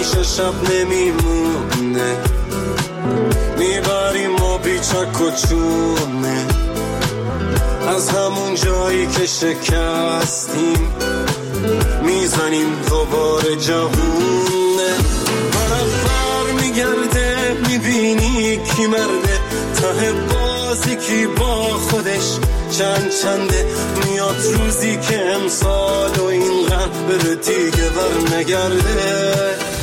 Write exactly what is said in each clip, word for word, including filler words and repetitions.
همیشه شب نمیمونه، میبریم ما بیچک و چونه از همون جایی که شکستیم، میزنیم دوباره جوونه. برفر میگرده میبینی کی مرده، ته بازی کی با خودش چند چنده. میاد روزی که امسال و این غم بره دیگه بر نگرده.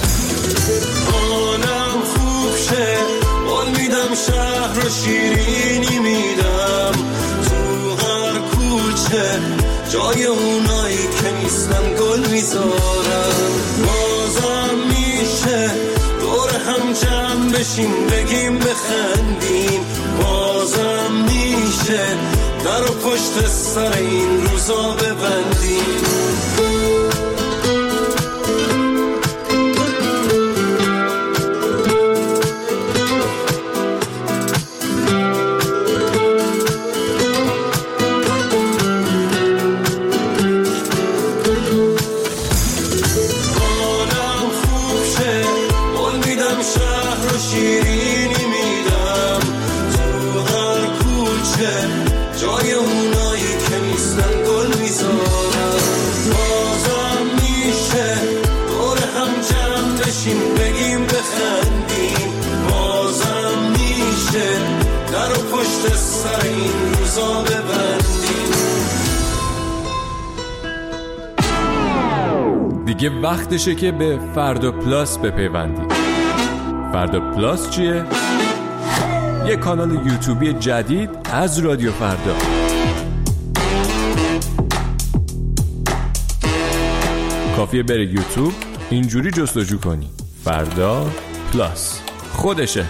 حالم خوب شه بال میدم، شهر رو شیرینی میدم، تو هر کوچه جای اونایی که نیستن گل میذارم. بازم میشه دور هم جمع بشیم بگیم بخندیم، بازم میشه در و پشت سر این روزا ببندیم. دیگه وقتشه که به فردا پلاس بپیوندید. فردا پلاس چیه؟ یه کانال یوتیوبی جدید از رادیو فردا. کافیه بره یوتیوب اینجوری جستجو کنی فردا پلاس، خودشه.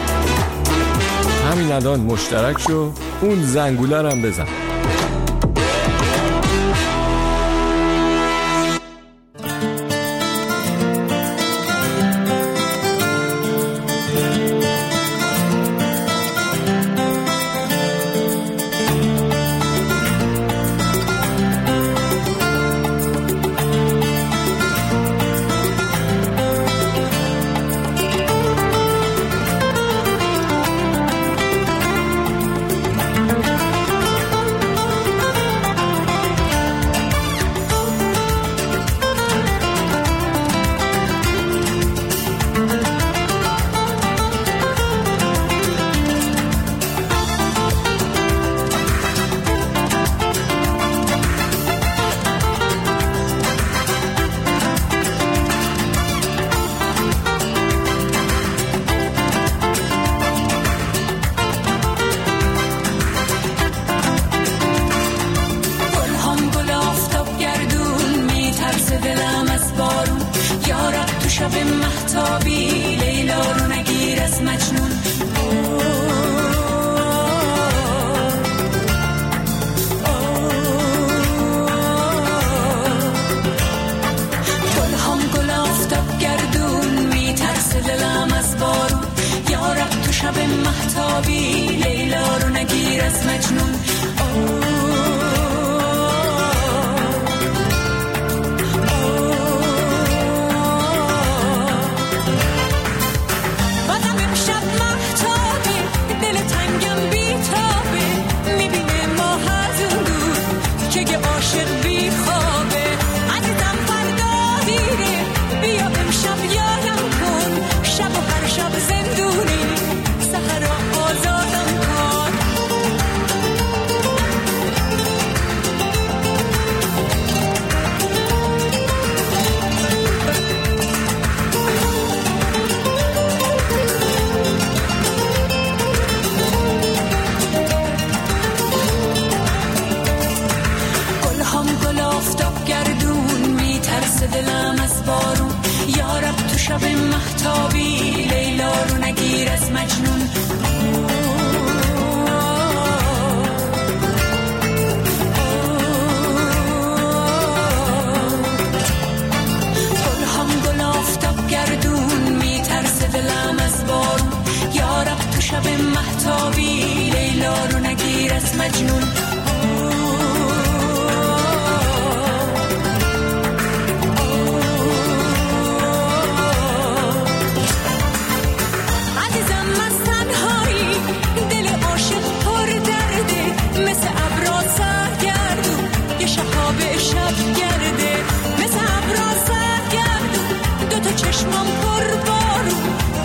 همین الان مشترک شو، اون زنگوله هم بزن.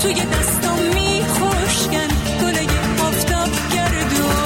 توی دستام میخوشگن گلای آفتاب گردون.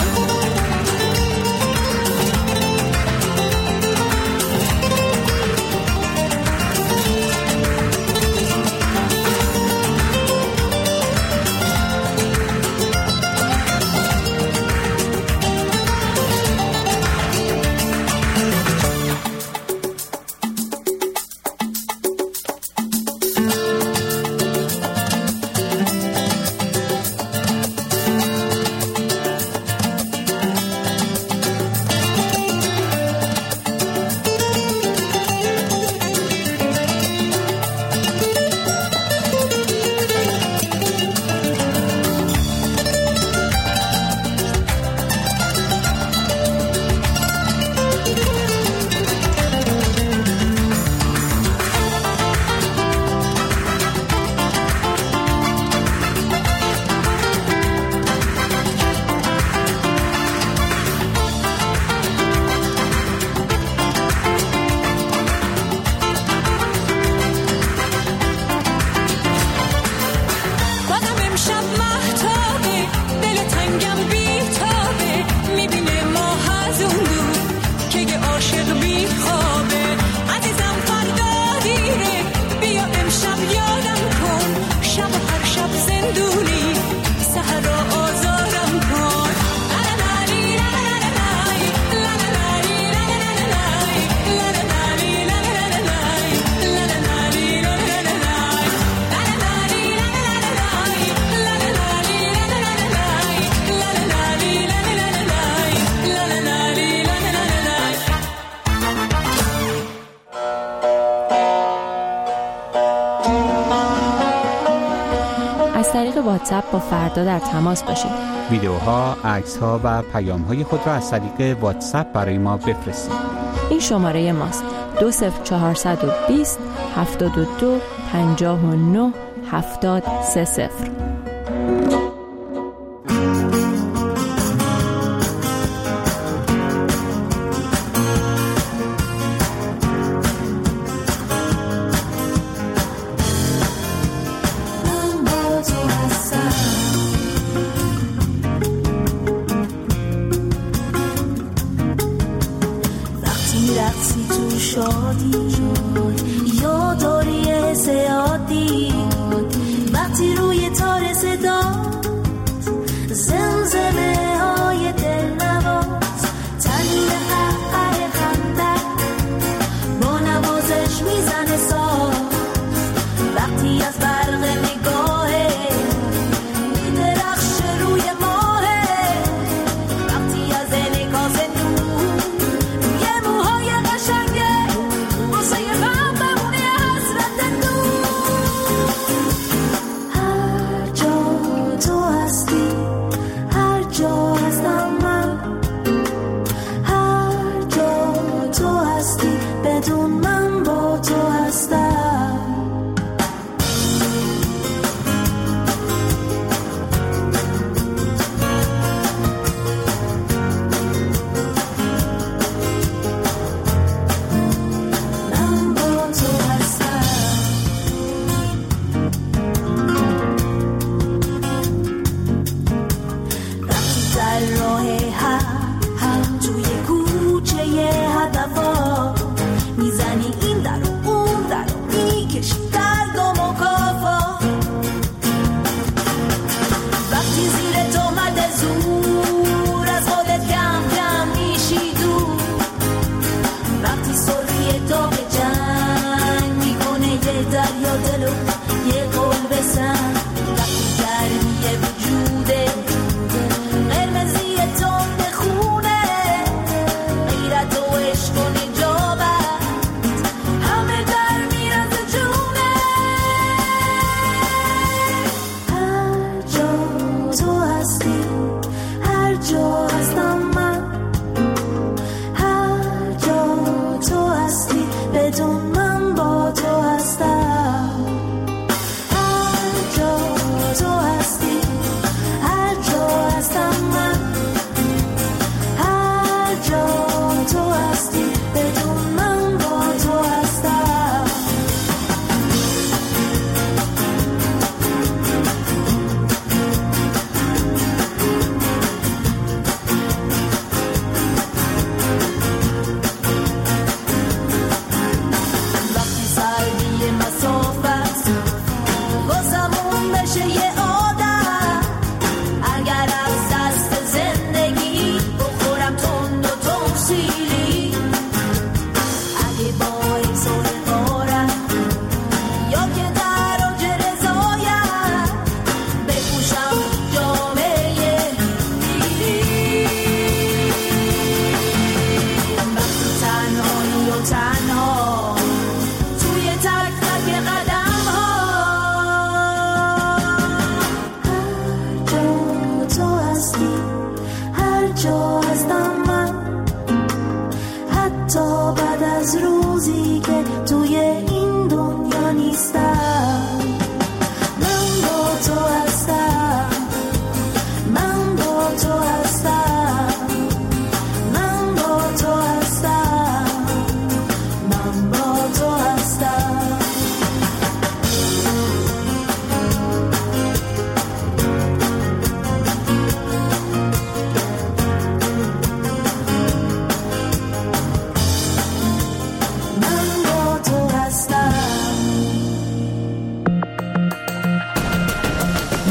از طریق واتساپ با فردا در تماس باشید. ویدیوها، عکس‌ها و پیام‌های خود را از طریق واتساپ برای ما بفرستید. این شماره ماست: دو صفر چهارصد و بیست هفتاد و دو پنجاه و نه هفتاد سه صفر. رقصی تو شادی یا داری زیادی وقتی روی تار صدا زمزمه های دلنواز تنین قهقه خنده با نوازش میزنه ساز وقتی از برق نگاهه میدرخشه روی ماهه وقتی از انعکاس بدون من با تو هستم هر جا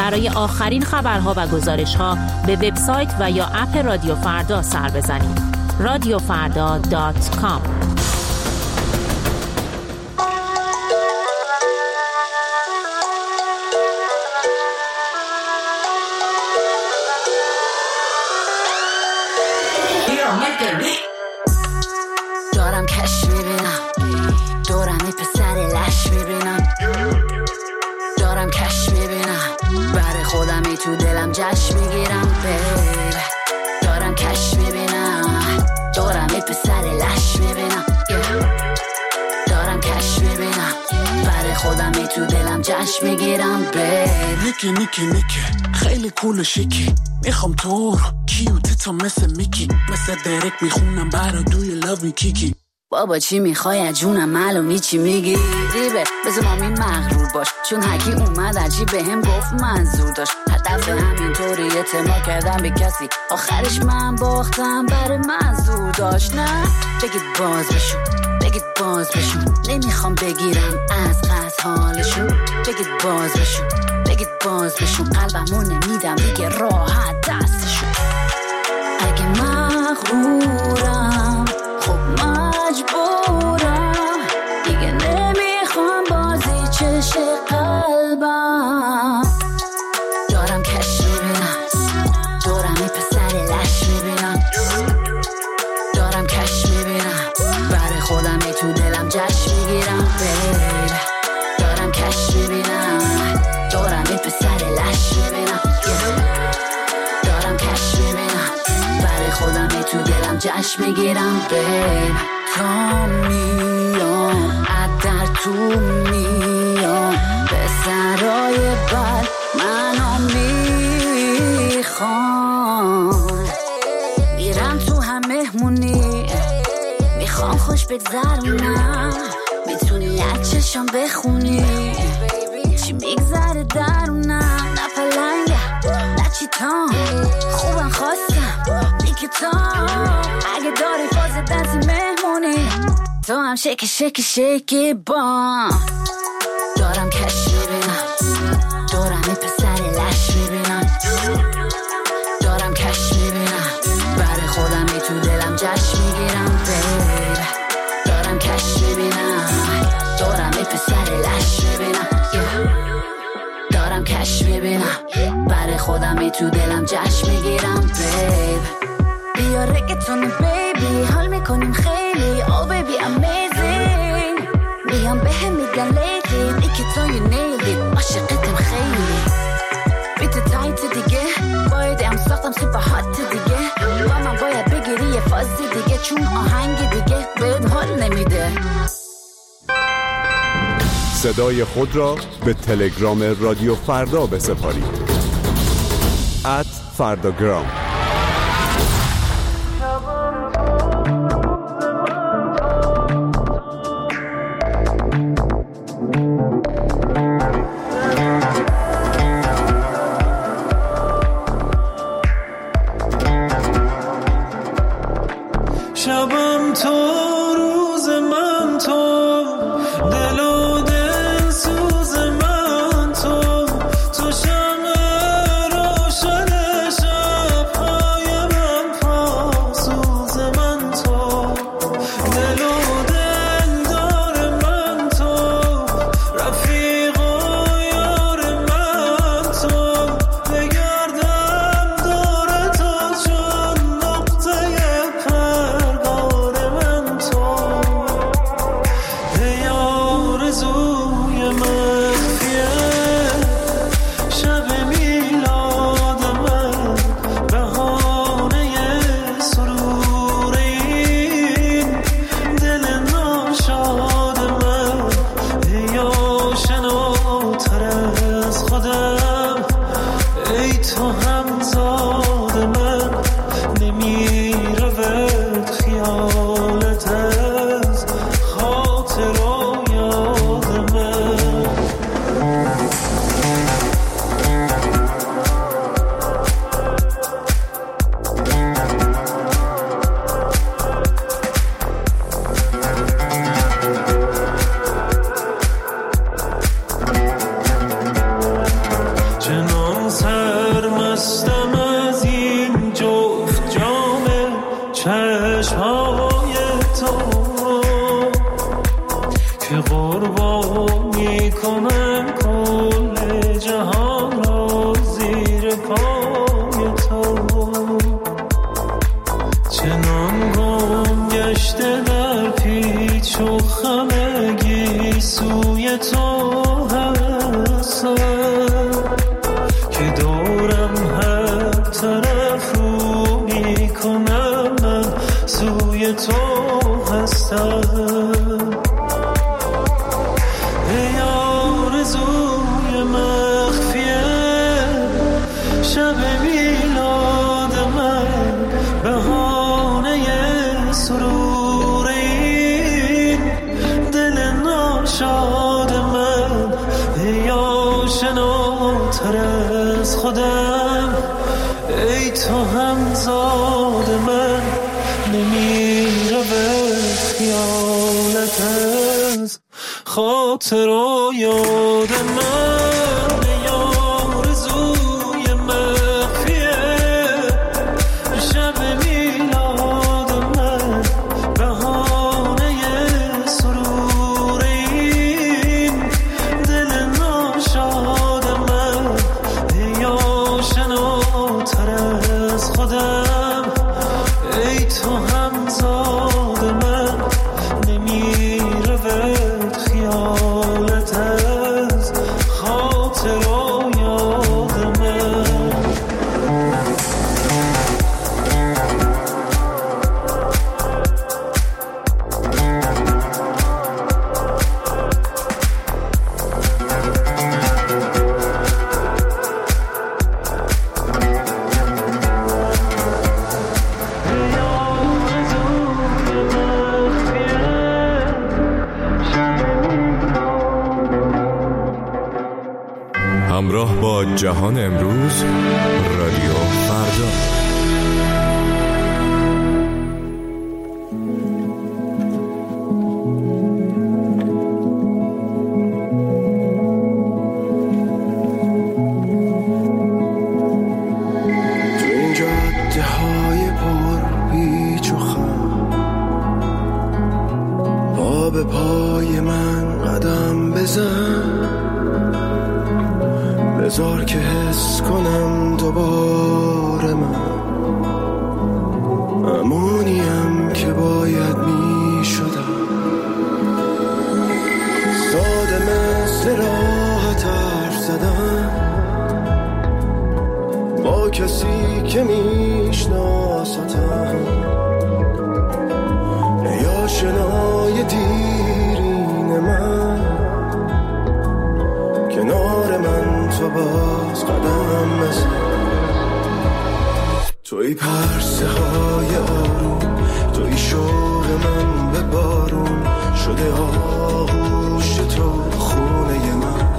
برای آخرین خبرها و گزارش‌ها به وبسایت و یا اپ رادیو فردا سر بزنید. رادیو فردا دات کام. دارم کش میبینم، دورم ای پسر لش میبینم. دارم کش میبینم، برای خودم ای تو دلم جشن میگیرم. بیب دارم کش میبینم، دورم ای پسر لش میبینم. دارم کش میبینم، برای خودم ای تو دلم جشن میگیرم. بیب نیکی نیکی نیکی خیلی کول و شیکی، میخوام تو رو کیوتتا مثل میکی، مثل درک میخونم برا دوی لو می کیکی. بابا چی میخوای از جونم، معلومی چی میگی ریبه. بذار مامی مغرور باش، چون حکی اومد عجیب به هم گفت منظور داشت. هدف همینطوری اعتماد کردم به کسی، آخرش من باختم برای منظور داشت. نه بگید باز بشون، بگید باز بشون، نمیخوام بگیرم از قصد حالشون. بگید باز بشون، بگید باز بشون، قلبمو نمیدم دیگه راحت دستشون. اگه مغرورم خب مجبورم، دیگه نمیخوام بازی چشه قلبم. دارم کش میبینم، دورم ای پسر لش میبینم. دارم کش میبینم، برای خودم ای تو دلم جشن میگیرم. بیب دارم کش میبینم، دورم ای پسر لش میبینم. دارم کش میبینم، برای خودم ای تو دلم جشن میگیرم. بیب تا میام ادر تو میام، به سرای بر منو میخوام. میرم تو هم مهمونی، میخوام خوش بگذرونم. میتونی از چشم بخونی چی میگذره درونم. نه پلنگم نه چیتام، خوبم خواستم میکتام. اگه داری فاز دنسی مهمونی، تو هم شکی شکی شکی بام. دارم کش میبینم، دورم ای پسر لش میبینم. دارم کش میبینم، برای خودم ای تو دلم جشن میگیرم. بیب دارم کش میبینم، دورم ای پسر لش میبینم. دارم کش میبینم، برای خودم ای تو دلم جشن میگیرم. بیب بیا رگتون بیبی، حال میکنیم خیلی. او بیبی امیزینگ، میام به هم میگن لیدی، ایکی تو یو نیلی، عاشقتم خیلی. بیت تایت دیگه، باید ام ساختم سوپر هات دیگه. با من باید بگیری یه فازی دیگه، چون آهنگ دیگه بهت حال نمیده. صدای خود را به تلگرام رادیو فردا بسپارید. ات فرداگرام. شبم تو روز من تو، دل و دل سوز من تو. تو شمع روشن شب‌های من، پاسوز من تو. دل و دل دار من تو، رفیق و میکنم کل جهان را زیر پای تو، چنان گم گشته در پیچ و خمگی سوی تو هستم که دورم هر طرف رو میکنم من سوی تو هستم. ای آرزوی مخفیه شب میلاد من، بهانه سرور این دل ناشاد من. ای آشناتر از خودم، ای تو همزاد من، نمیره به خیالت از خاطر و یاد من. ای آرزوی مخفیه شب میلاد من، بهانه سرور این دل ناشاد من. ای آشناتر از خودم، ای تو همزاد من، نمیره ورد خیالت از خاطر و یاد من. همراه با جهان امروز، رادیو فردا. تو این جاده های پر پیچ و خم، پا به پای من قدم بزن، بذار که حس کنم دوباره من امونیم که باید می شدم. ساده مثل راحت حرف زدن با کسی که میشناستم، یا شنای دیرین من کنار من تو باز قدم بزن. توی پرسه های آروم، توی شوق من به بارون شده آغوش تو خونه من.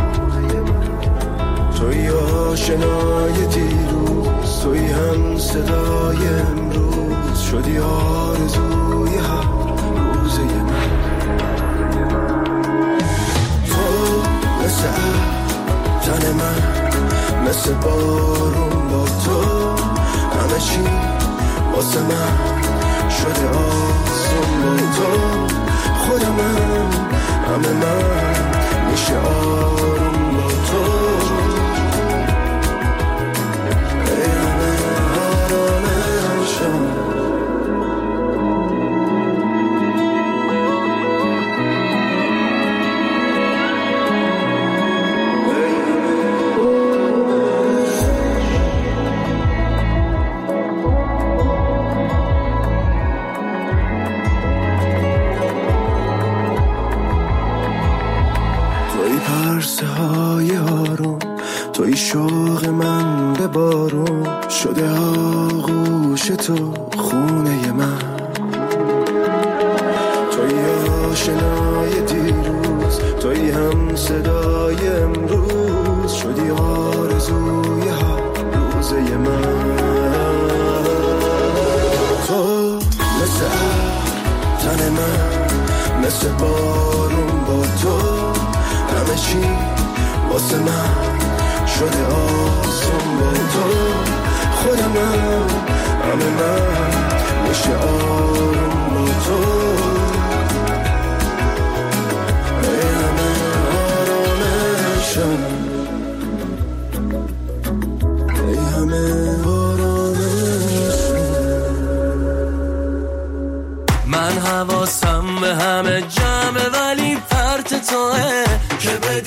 توی آشنای دیروز، توی هم صدای امروز شدی آرزوی هر روزه من. مثل تن من، مثل بارون با تو، همه چی واسه من شده آسون با تو. خود من، همه من میشه آروم با تو. ای همه آرامشم، توی شوق من به بارون شده آغوش تو خونه من. توی آشنای دیروز، توی هم صدای امروز شدی آرزوی هر روزه من. تو مثل تن من، مثل بارون با تو، همه چی واسه من شده آسون با تو. خود من، همه من میشه آروم با تو. ای همه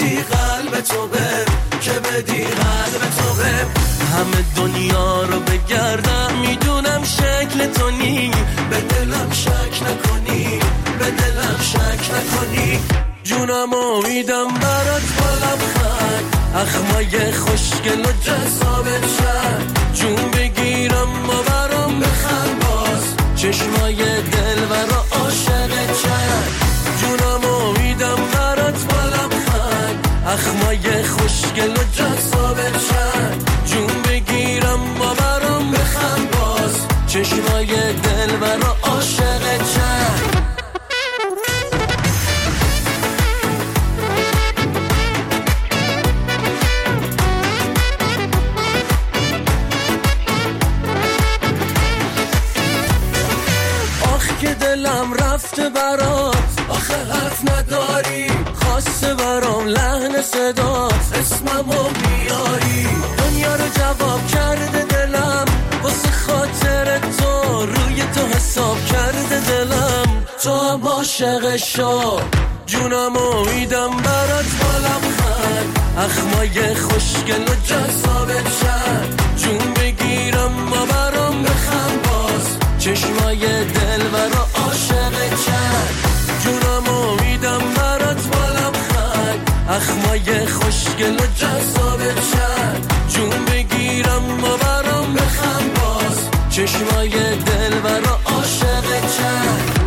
بدی قلب تو به که بدی قلب تو به همه دنیا رو بگردم میدونم شکل تو نی به دلم شک نکنی به دلم شک نکنی جونم امیدم برات بالم خند اخمای خوشگل و جذابت شد جون بگیرم و برام بخند باز چشمای دل و را عاشقت شد جونم امیدم برات بالم خند اخمای خوشگل و جذابت شد جون بگیرم و برام بخند باز چشمای دل و را عاشقت شد دلم رفته برات آخه حرف نداری خواسته برام لحن صدات اسممو بیاری دنیا رو جواب کرده دلم واسه خاطر تو روی تو حساب کرده دلم تو هم عاشق شو جونم امیدم برات بالم خند اخمای خوشگل و جذابت شد جون بگیرم و برام بخند باز چشمای دل و را عاشقت شد جونم امیدم برات بالم خند اخمای خوشگل و جذابت شد جون بگیرم و برام بخند باز چشمای دل و را عاشقت شد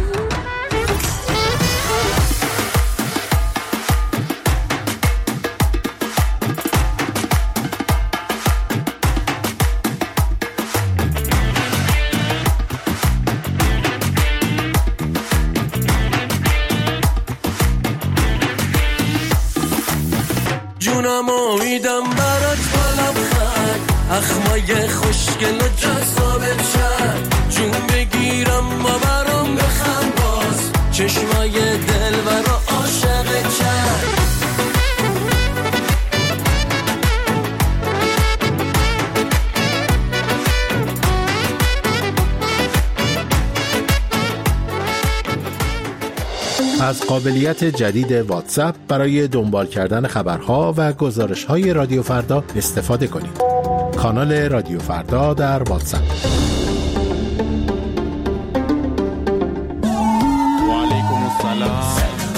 جونم امیدم برات بالم خند اخمای خوشگل و جذابت شد جون بگیرم و برام بخند باز چشمای دل و را عاشقت شد از قابلیت جدید واتساپ برای دنبال کردن خبرها و گزارش‌های رادیو فردا استفاده کنید. کانال رادیو فردا در واتساپ. و علیکم السلام.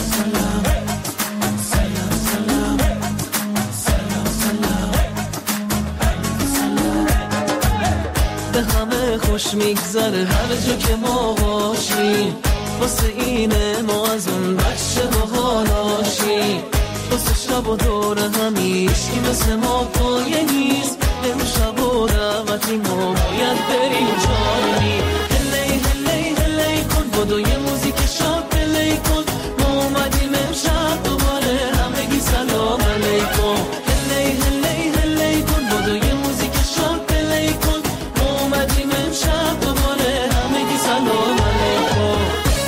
به همه خوش میگذره هر جا که ما باشیم واسه اینه ما از اون بچه با حالاشیم واسه شب و دور همیش که مثل ما پایه نیست امشب و دعوتی ما باید بریم جایی هلی هلی هلی کن بدو یه موزیک شاد پلی کن ما اومدیم امشب دوباره همگی سلام علیکم هلی هلی هلی کن بدو یه موزیک شاد پلی کن ما اومدیم امشب دوباره همگی سلام علیکم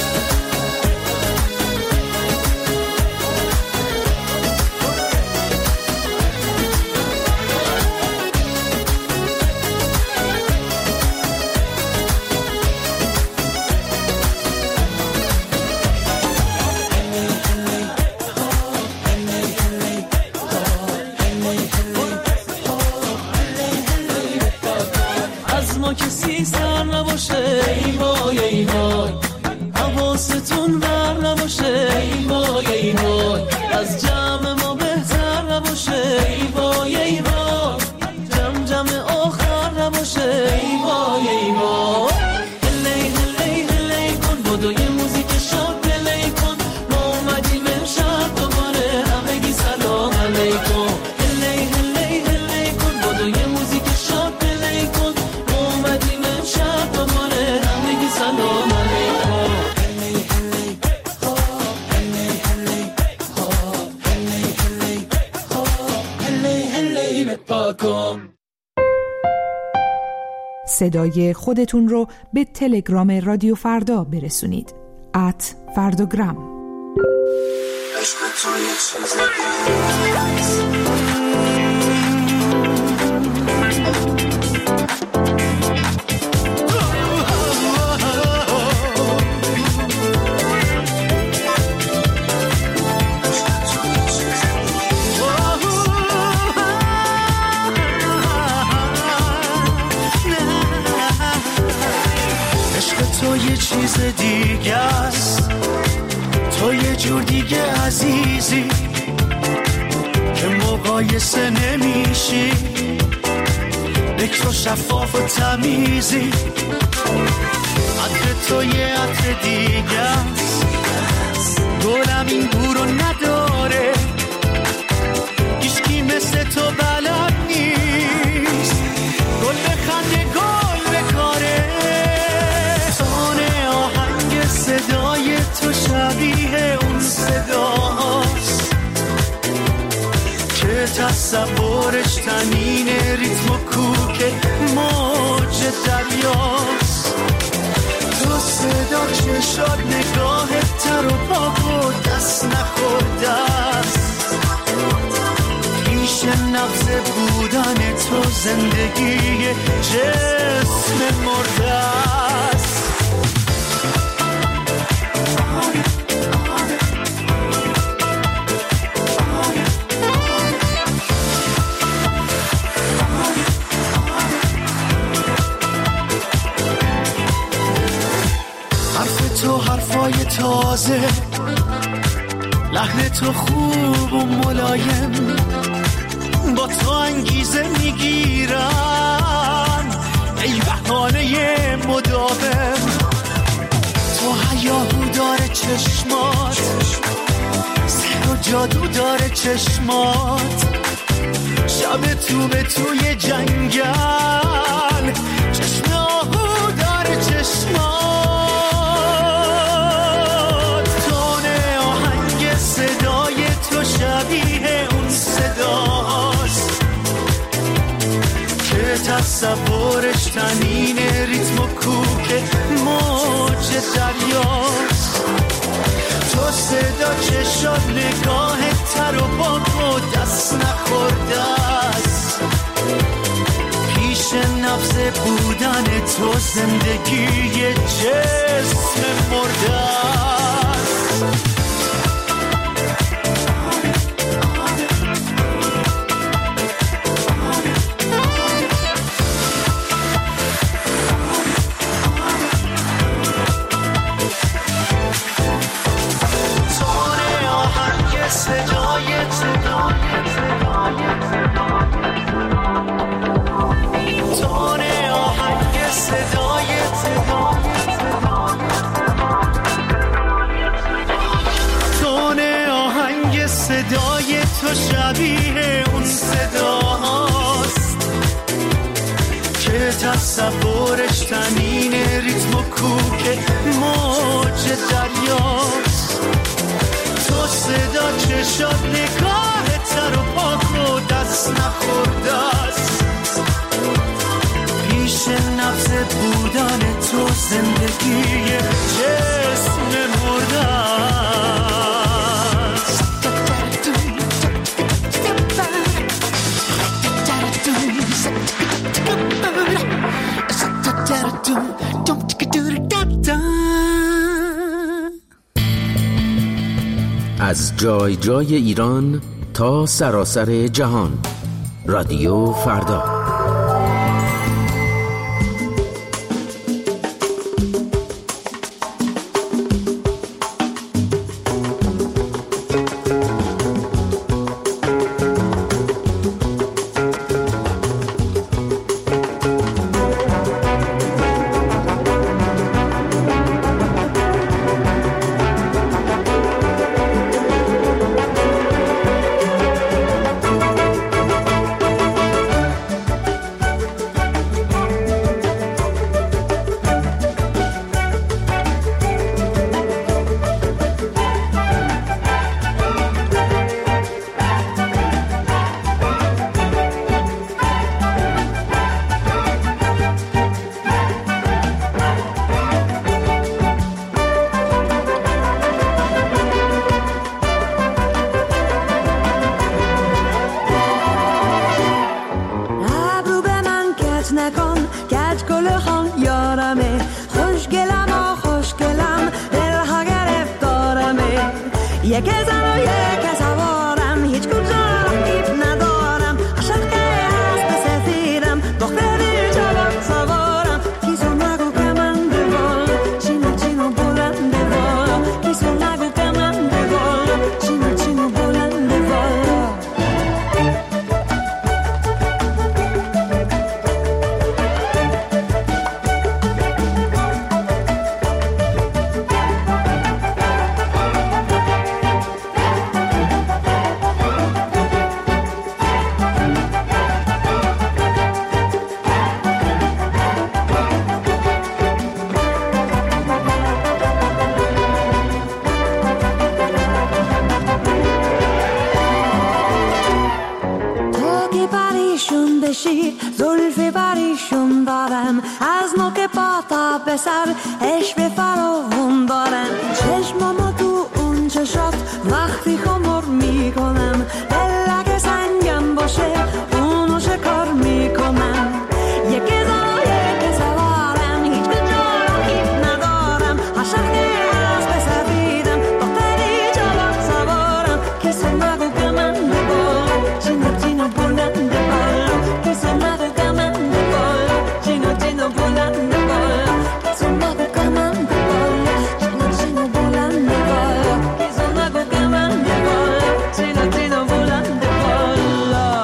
کسی سر نباشه ای وای ای وای حواستون بر نباشه ای وای ای وای از جمع ما بهتر نباشه ای وای ای وای جمع جمع آخر نباشه ای وای ای وای هلی هلی هلی کن بدو یه موزیک شاد پلی کن ما اومدیم امشب دوباره همگی سلام علیکم هلی هلی هلی کن بدو یه موزیک شاد پلی کن اومدیم امشب دوباره همگی سلام علیکم هلی هلی ها هلی هلی ها هلی هلی ها هلی هلی بپاکم صدای خودتون رو به تلگرام رادیو فردا برسونید ات فرداگرام. عشق تو یه چیز دیگه روز دیگه است، تو یه جور دیگه عزیزی که مقایسه نمیشی، بکر و شفاف و تمیزی، عطر تو یه عطر دیگه است، گلم این بو رو نداره، هیچکی مثل تو بلد نیست، گل بخنده گل بکاره، تانه آهنگ صدای تو شبیه اون صداست که تصورش تنین ریتم و کوک موج دریاست، تو صدا چشات نگاهت تر و پاک و دست نخورده است، پیش نبض بودن تو زندگی جسم مرده است. تو حرفای تازه، لحن تو خوب و ملایم، با تو انگیزه میگیرن ای بهانه مداوم، تو هیاهو داره چشمات، سحر و جادو داره چشمات، شب تو به توی جنگل، چشم آهو داره چشمات، صدای تو شبیه اون صداست که تصورش تنین ریتم و کوک موج دریاست، تو صدا چشات نگاه تر و پاک و دست نخورده است، پیش نبض بودن تو زندگی جسم مرده است. صدای تو شبیه اون صداست که تصورش تنین ریتم و کوک موج دریاست، تو صدا چشات نگاه تر و پاک و دست نخورده است، پیش نبض بودن تو زندگی جسم مرده است. از جای جای ایران تا سراسر جهان، رادیو فردا. پریشون بشی زلفی پریشون دارم از نوک پاتا به سر عشق فراوون دارم چشمامو تو اون چشات وقتی خمر میکنم دل اگه سنگم باشه اونو شکار میکنم یکی زارا یکی سوارم هیچ به جارم هیچ ندارم عاشق از بسفیدم دختری جواب سوارم کسی نگو که من ببارم چینو چینو بلند بالا کسی نگو که من ببارم چینو چینو بلند بالا کسی نگو که من ببارم چینو چینو بلند بالا کسی نگو که من ببارم چینو چینو بلند بالا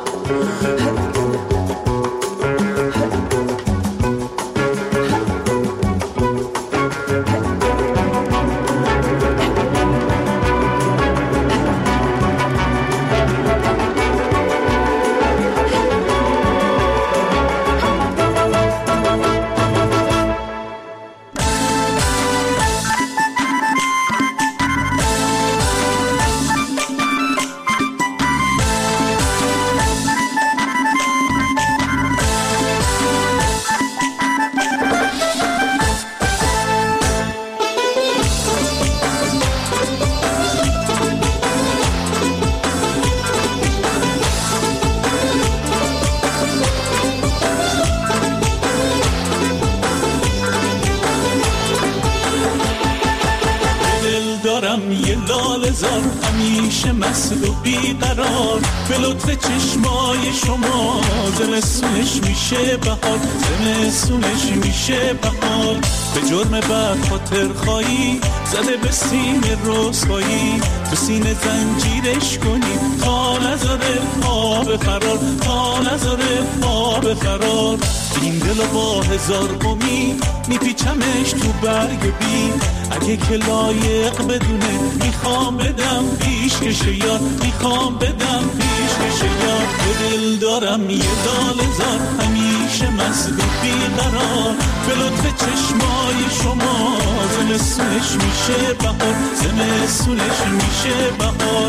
همیشه مست و بیقرار به لطف چشمای شما زمستونش میشه بهار زمستونش میشه بهار به جرم بد خاطر خواهی زده به سینه رسوایی تو سینه زنجیرش کنی تا نذاره پا به فرار تا نذاره پا به فرار این دل با هزار امید میپیچمش تو برگ بی اگه که لایق بدونه میخوام بدم پیش کشه یاد میخوام بدم پیش کشه یاد به دل دارم یه دال زار همیشه مست و بیقرار به لطف چشمای شما زمستونش میشه بهار زمستونش میشه بهار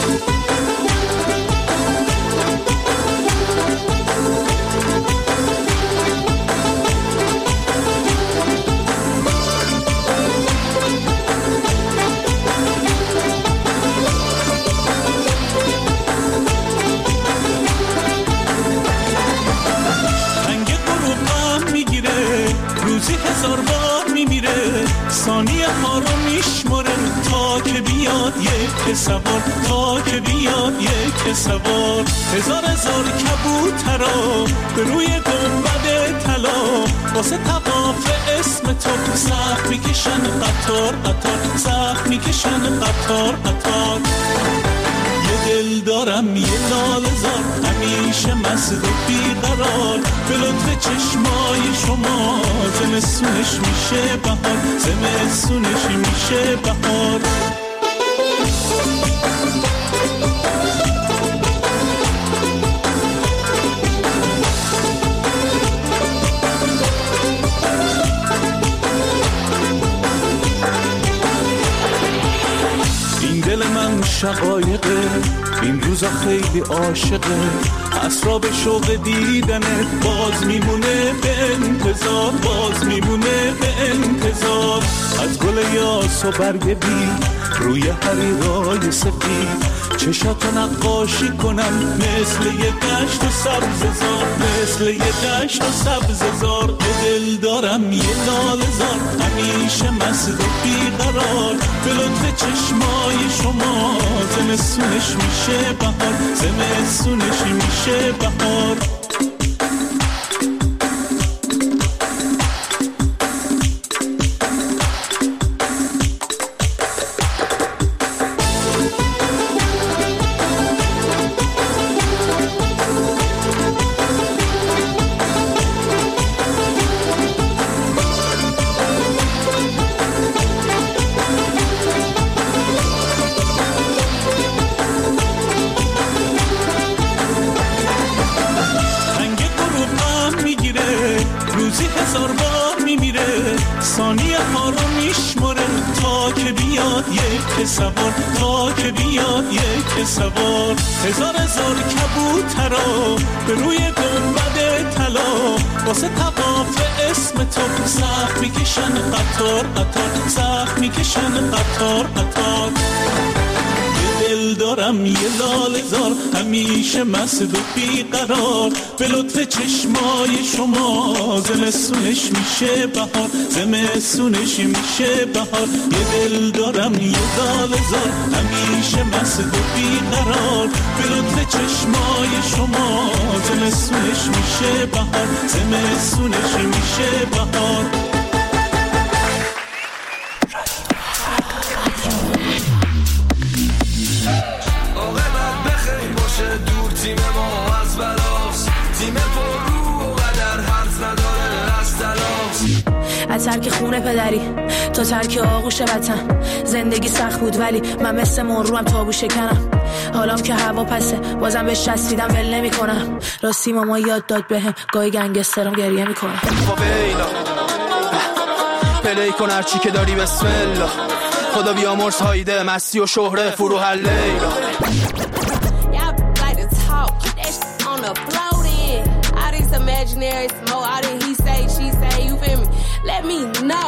هزار بار میمیره ثانیه ها رو میشماره تا که بیاد یک سوار تا که بیاد یک سوار هزار هزار کبوترا به روی گنبد طلا واسه طواف اسم تو سخت میکشن قطار قطار سخت میکشن قطار قطار یه دل دارم یه لاله زار همیشه مست و بیقرار به لطف چشمای شما زمستونش میشه بهار زمستونش میشه بهار این دل من شقایقه این روزا خیلی عاشقه اسراب شوق دیدنت باز میمونه به انتظار باز میمونه به انتظار از گل یاس و برگ بی روی حریرای سفید چشاتو نقاشی کنم مثل یه دشت و سبز زار مثل یه دشت و سبز زار به دل دارم یه لاله زار همیشه مست و بیقرار به لطف چشمای شما زمستونش میشه بهار زمستونش میشه بهار ثانیه ها رو میشمره تا که بیاد یک سوار تا که بیاد یک سوار هزار هزار کبوتر کبوترا به روی گنبد طلا واسه طواف اسم تو سخت میکشن قطار قطار سخت میکشن قطار قطار. دل دارم یه لاله زار همیشه مست و بیقرار به لطف چشمای شما زمستونش میشه بهار زمستونش میشه بهار. یه دل دارم یه لاله زار همیشه مست و بیقرار به لطف چشمای شما زمستونش میشه بهار زمستونش میشه بهار. تیم ما از بلاست تیم پر رو و قدر حرف نداره از تلاست. از ترک خونه پدری تا ترک آغوش وطن زندگی سخت بود ولی من مثل مرو هم تابو شکنم. حالام که هوا پسه بازم بهش چسبیدم ول نمی کنم. راستی ماما یاد داد بهم گاهی گنگسترم گریه میکنم. فاویلا پلی کن هرچی که داری بسم الله خدا بیامرز هایده مستی و شهره فرو هر لیلا. Imaginary smoke, all that he say, she say, you feel me? Let me know.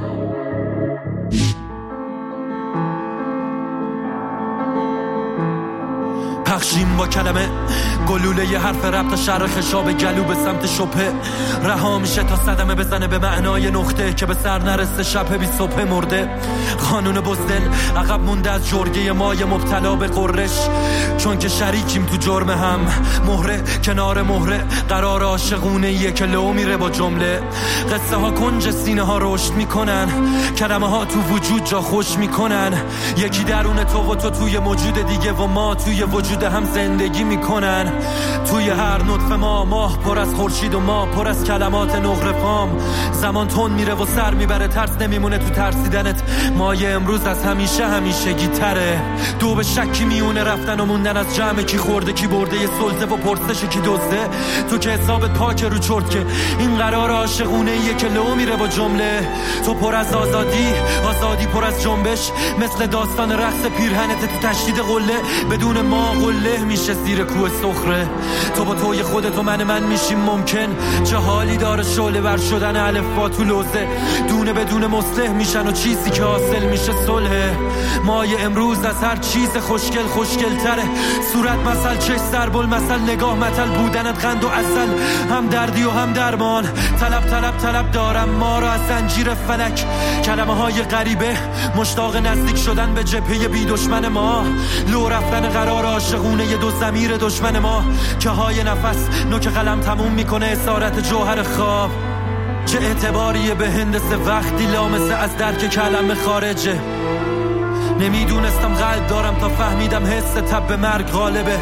پخشیم با کلمه گلوله ی حرف رب تا شر خشاب گلو به سمت شبه رها میشه تا صدمه بزنه به معنای نقطه که به سر نرسه شب بی صبح مرده. قانون بزدل عقب مونده از جرگه مای مبتلا به قررش چون که شریکیم تو جرم هم. مهره کنار مهره قرار عاشقونه یه که لو میره با جمله. قصه ها کنج سینه ها رشد میکنن کلمه ها تو وجود جا خوش میکنن. یکی درون تو و تو توی موجود دیگه و ما توی وجود هم زندگی میکنن. توی هر نطفه ما ماه پر از خورشید و ما پر از کلمات نقره پام. زمان تون میره و سر میبره ترس نمیمونه تو ترسیدنت. مایه امروز از همیشه همیشگی تره. دو به شکی میونه رفتن و موندن از جمع کی خورده کی برده یه سلطه و پرسش کی دزده. تو که حسابت پاک رو چرت که این قرار عاشقونه یه که لو میره با جمله. تو پر از آزادی آزادی پر از جنبش مثل داستان رقص پیرهنت تو تشدید قله. بدون ما قله میشه زیر کوه سخره. تو با توی خودت و من من میشیم ممکن. چه حالی داره شعله ور شدن الفبا تو لوزه. دونه بدون مصلح میشن و چیزی که حاصل میشه صلح. مایه امروز از هر چیز خوشگل خوشگل تره. صورت مثل چش سربل مثل نگاه مثل بودنت قند و عسل. هم دردی و هم درمان طلب طلب طلب دارم ما را از زنجیر فلک. کلمه های غریبه مشتاق نزدیک شدن به جبهه بی دشمن ما. لو رفتن قرار عاشقونه ی دو ضمیر دشمن ما که های نفس نوک قلم تموم میکنه اسارت جوهر خواب. چه اعتباریه به هندسه وقتی لامسه از درک کلمه خارجه. نمیدونستم قلب دارم تا فهمیدم حس تب به مرگ غالبه.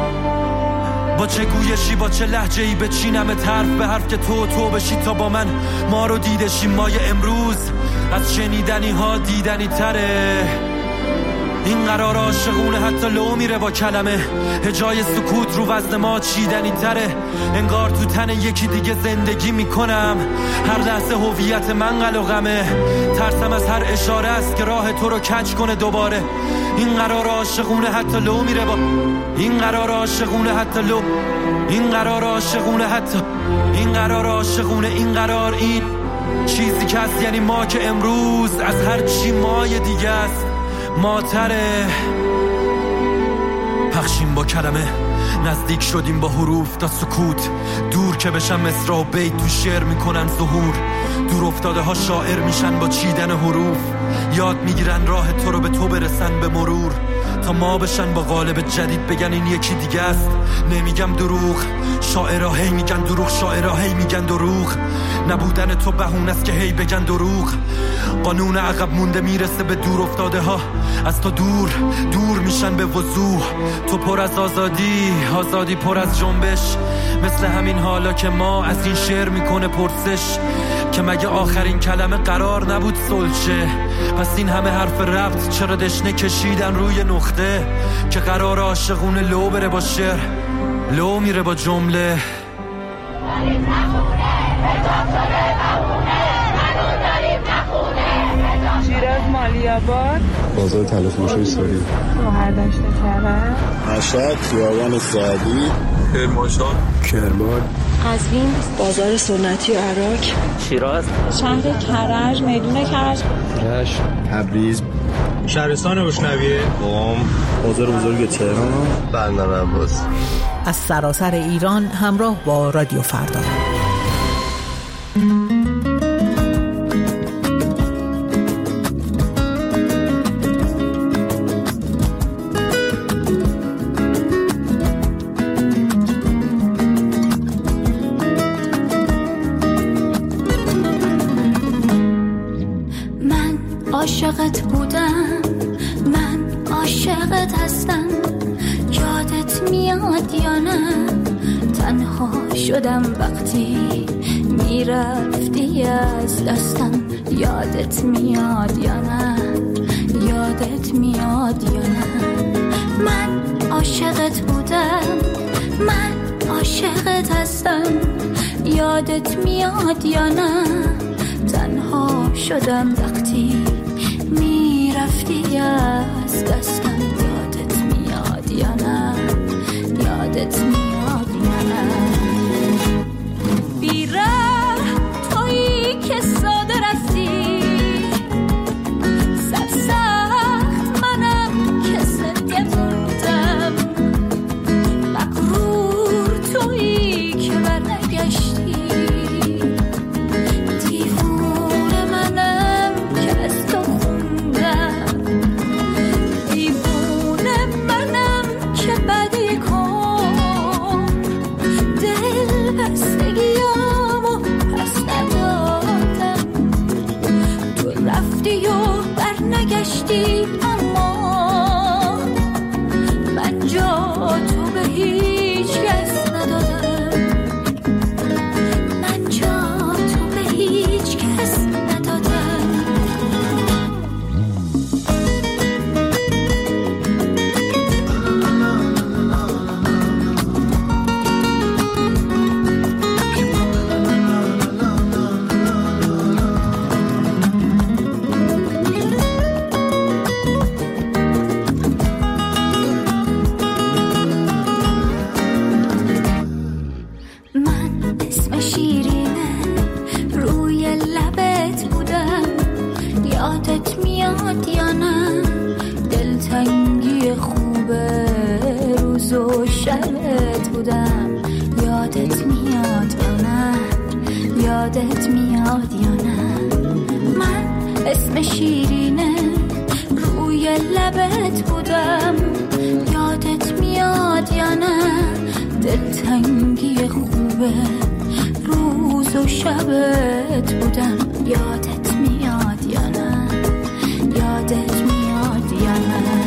با چه گویشی با چه لهجه‌ای بچینم حرف به حرف که تو تو بشی تا با من ما رو دیدشی. مایه امروز از شنیدنی ها دیدنی تره. این قرار عاشقونه حتی لو میره با کلمه. هجای سکوت رو وزن ما چیدنی تره. انگار تو تن یکی دیگه زندگی میکنم. هر لحظه هویت من قل و غمه. ترسم از هر اشاره است که راه تو رو کج کنه دوباره. این قرار عاشقونه حتی لو میره با این قرار عاشقونه حتی لو این قرار عاشقونه حتی این قرار عاشقونه این قرار این چیزی که هست یعنی ما که امروز از هر چی مای دیگه است ماتره. پخشیم با کلمه نزدیک شدیم با حروف تا سکوت. دور که بشن مصرع و بیت تو شعر میکنن ظهور. دور افتاده ها شاعر میشن با چیدن حروف. یاد میگیرن راه تو رو به تو برسن به مرور. تا ما بشن با قالب جدید بگن این یکی دیگه است. نمیگم دروغ شاعرها هی میگن دروغ شاعرها هی میگن دروغ. نبودن تو بهونه است که هی بگن دروغ. قانون عقب مونده میرسه به دور افتاده ها. از تو دور دور میشن به وضوح. تو پر از آزادی آزادی پر از جنبش. مثل همین حالا که ما از این شعر میکنه پرسش که مگه آخرین کلمه قرار نبود صلح. پس این همه حرف ربط چرا دشنه کشیدن روی نقطه که قرار عاشقونه لو بره با شعر لو میره با جمله. داریم نمونه به جا شده بمونه هنوز داریم نخونه به جا شیراز مالیاباد، بازار تلفروشی ساری، شهردشت کرج، مشهد خیابان سعدی، کرمانشاه، کرمان، قزوین، بازار سنتی و عراق، شیراز، شهر کرج، میدون کرج، رشت، تبریز، شهرستان روشنویه، قم، بازار بزرگ تهران، بندر عباس. از سراسر ایران همراه با رادیو فردا. عاشقت بودم، من عاشقت هستم، یادت میاد یا نه؟ تنها شدم وقتی میرفتی از دستم، یادت میاد یا نه؟ یادت میاد یا نه؟ من عاشقت بودم، من عاشقت هستم، یادت میاد یا نه؟ تنها شدم وقتی میرفتی از دستم، یادت میاد یا نه؟ یادت میاد یا نه؟ بیره تویی که ساده رفتی، سرسخت منم که سرگه موندم، مغرور تویی که برنگشتی، نگشتی اما من جا تو به هیچ کس ندادم، من جا تو به هیچ کس ندادم. یادت میاد یا نه؟ من اسم شیرینه روی لبت بودم، یادت میاد یا نه؟ دلتنگی خوبه روز و شبت بودم، یادت میاد یا نه؟ یادت میاد یا نه؟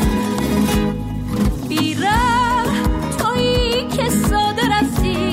بیره تویی که ساده رفتی،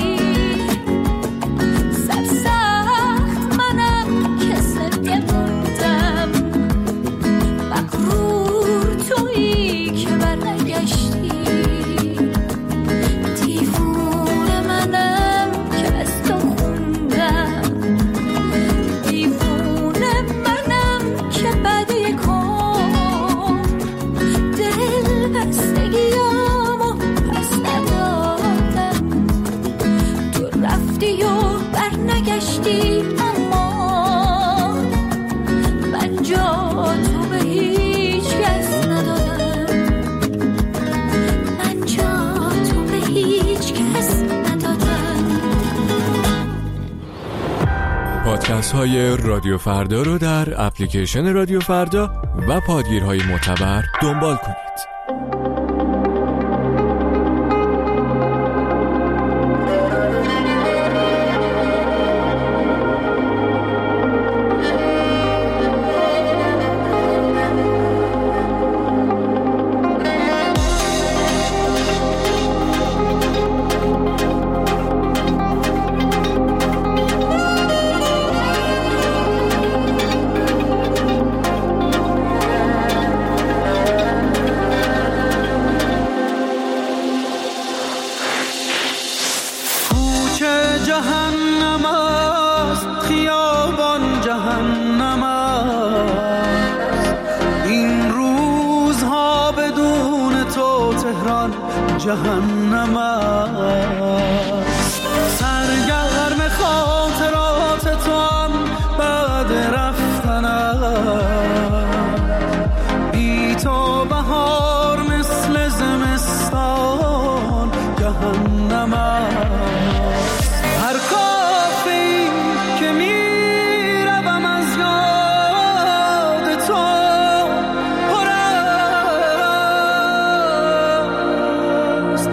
پادکست های رادیو فردا رو در اپلیکیشن رادیو فردا و پادگیرهای معتبر دنبال کنید. جهنم است، خیابان جهنم است، جهنم است. سرگرم خاطرات تو هم بعد رفتنم، بی تو بهار مثل زمستان جهنم است. هر کافی که می روم از یاد تو پر است.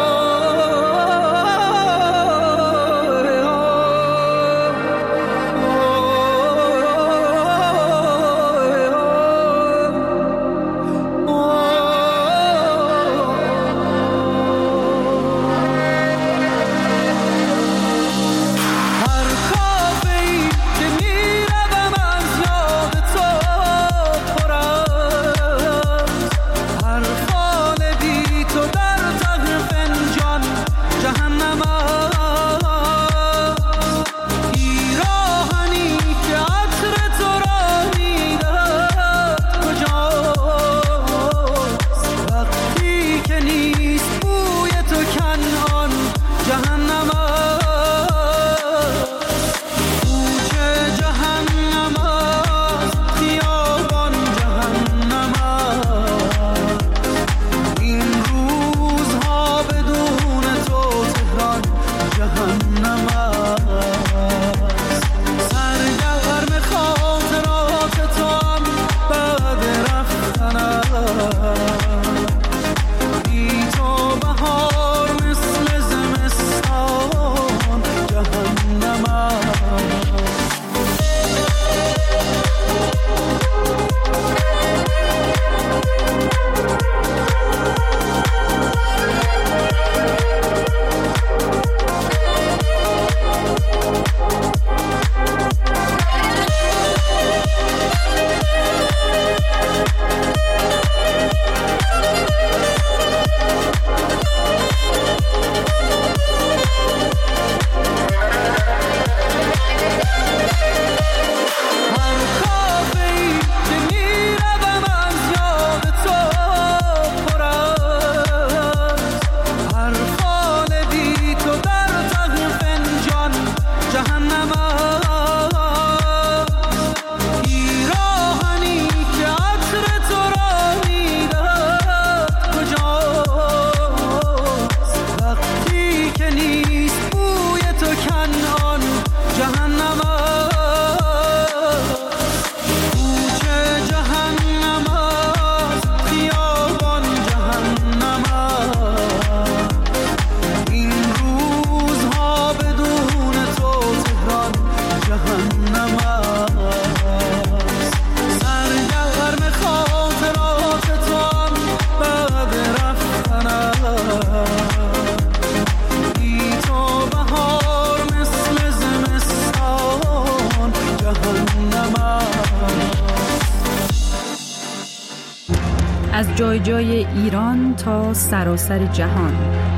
از جای جای ایران تا سراسر جهان.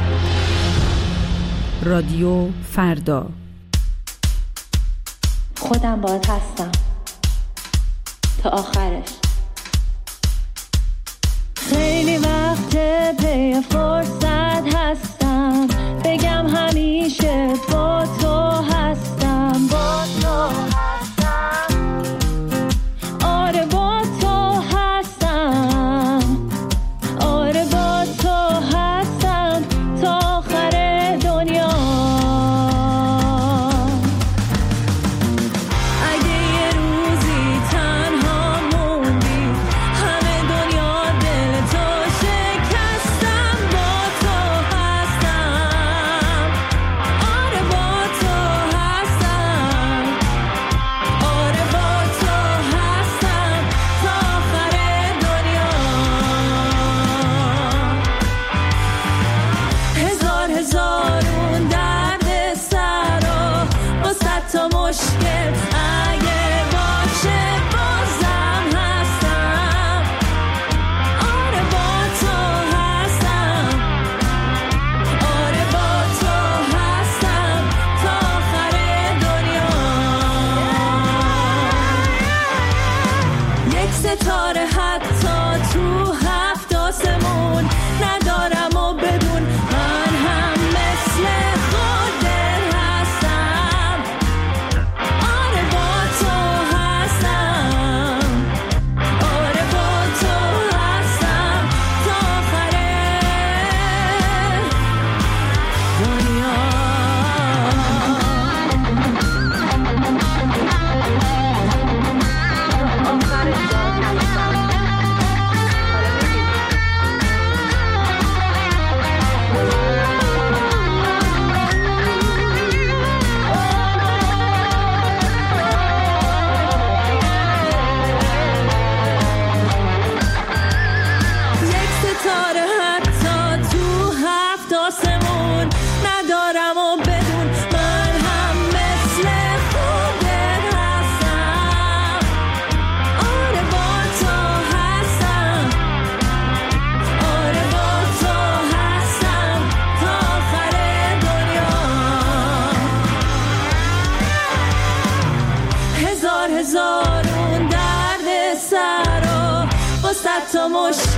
رادیو فردا. خودم باهات هستم تا آخرش. خیلی وقت پی فرصت هستم بگم همیشه با تو هستم، با تو هستم، آره با تو هستم، آره با تو هستم تا آخر دنیا. اگه یه روزی تنها موندی همه دنیا دل تو شکستم، با خاموش